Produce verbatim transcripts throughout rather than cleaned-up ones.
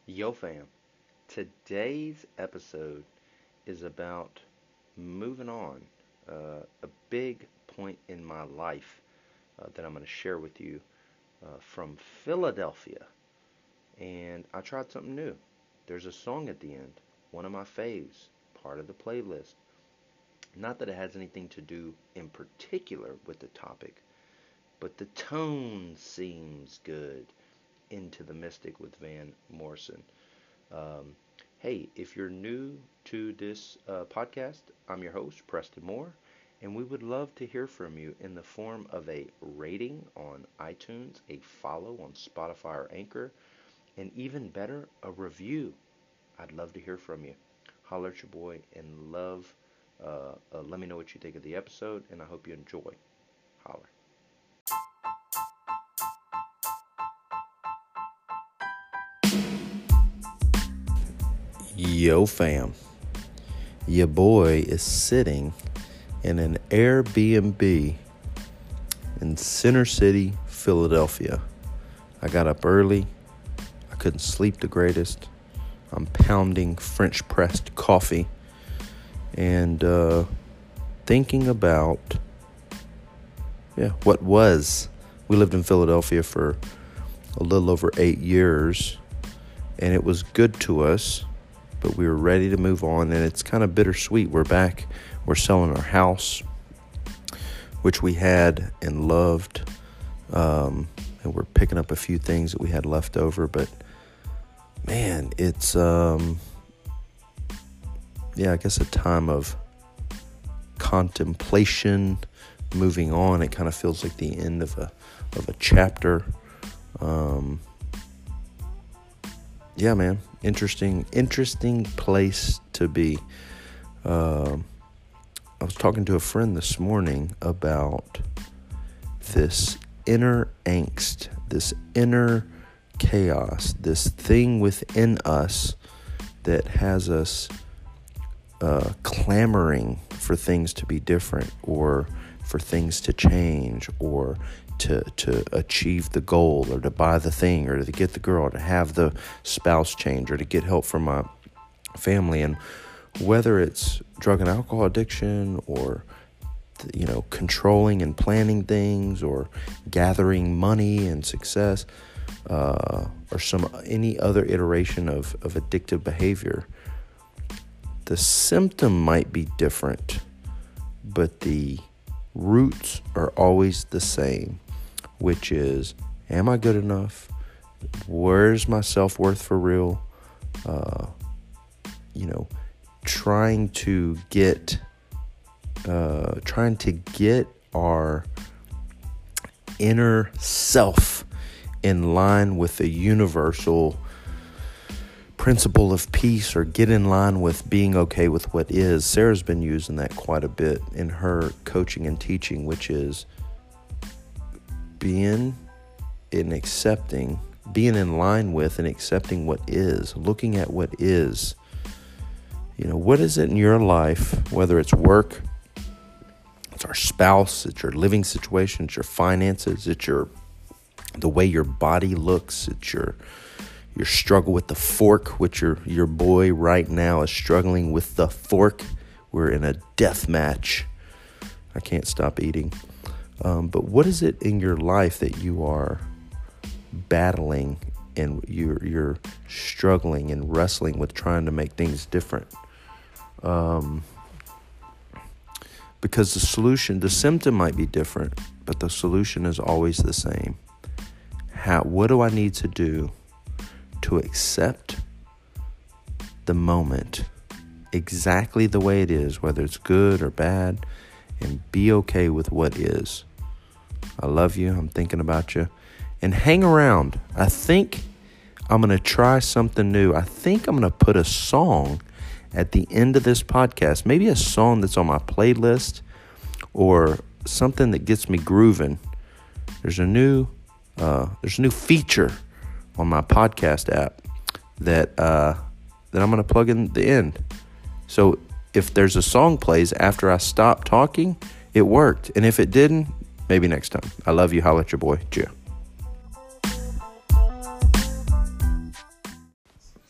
Yo, fam. Today's episode is about moving on. Uh, a big point in my life uh, that I'm going to share with you uh, from Philadelphia. And I tried something new. There's a song at the end, one of my faves, part of the playlist. Not that it has anything to do in particular with the topic, but the tone seems good. Into the Mystic with Van Morrison. Um, hey, if you're new to this uh, podcast, I'm your host, Preston Moore, and we would love to hear from you in the form of a rating on iTunes, a follow on Spotify or Anchor, and even better, a review. I'd love to hear from you. Holler at your boy and love. Uh, uh, let me know what you think of the episode, and I hope you enjoy. Holler. Yo, fam. Your boy is sitting in an Airbnb in Center City, Philadelphia. I got up early. I couldn't sleep the greatest. I'm pounding French pressed coffee and uh, thinking about, yeah, what was. We lived in Philadelphia for a little over eight years, and it was good to us. But we were ready to move on, and it's kind of bittersweet. We're back. We're selling our house, which we had and loved, um, and we're picking up a few things that we had left over. But, man, it's, um, yeah, I guess a time of contemplation, moving on. It kind of feels like the end of a of a chapter. Um Yeah, man. Interesting, interesting place to be. Uh, I was talking to a friend this morning about this inner angst, this inner chaos, this thing within us that has us uh, clamoring for things to be different, or for things to change, or to to achieve the goal, or to buy the thing, or to get the girl, or to have the spouse change, or to get help from my family. And whether it's drug and alcohol addiction, or you know, controlling and planning things, or gathering money and success, uh, or some any other iteration of, of addictive behavior, the symptom might be different, but the roots are always the same, which is, am I good enough? Where's my self-worth for real? Uh, you know, trying to get, uh, trying to get our inner self in line with the universal principle of peace, or get in line with being okay with what is. Sarah's been using that quite a bit in her coaching and teaching, which is being in accepting, being in line with and accepting what is, looking at what is. You know, what is it in your life, whether it's work, it's our spouse, it's your living situation, it's your finances, it's your, the way your body looks, it's your Your struggle with the fork, which your your boy right now is struggling with the fork. We're in a death match. I can't stop eating. Um, but what is it in your life that you are battling, and you're you're struggling and wrestling with, trying to make things different? Um, because the solution, the symptom might be different, but the solution is always the same. How? What do I need to do to accept the moment exactly the way it is, whether it's good or bad, and be okay with what is? I love you. I'm thinking about you. And hang around. I think I'm going to try something new. I think I'm going to put a song at the end of this podcast, maybe a song that's on my playlist, or something that gets me grooving. There's a new, uh, there's a new feature on my podcast app that uh, that I'm going to plug in the end. So if there's a song plays after I stop talking, it worked. And if it didn't, maybe next time. I love you. Holla at your boy. Cheer.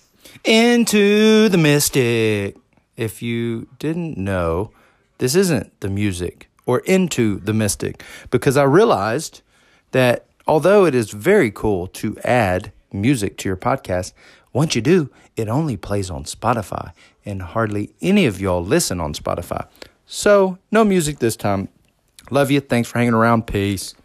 Into the Mystic. If you didn't know, this isn't the music or Into the Mystic, because I realized that although it is very cool to add music to your podcast, once you do, it only plays on Spotify, and hardly any of y'all listen on Spotify. So, no music this time. Love you. Thanks for hanging around. Peace.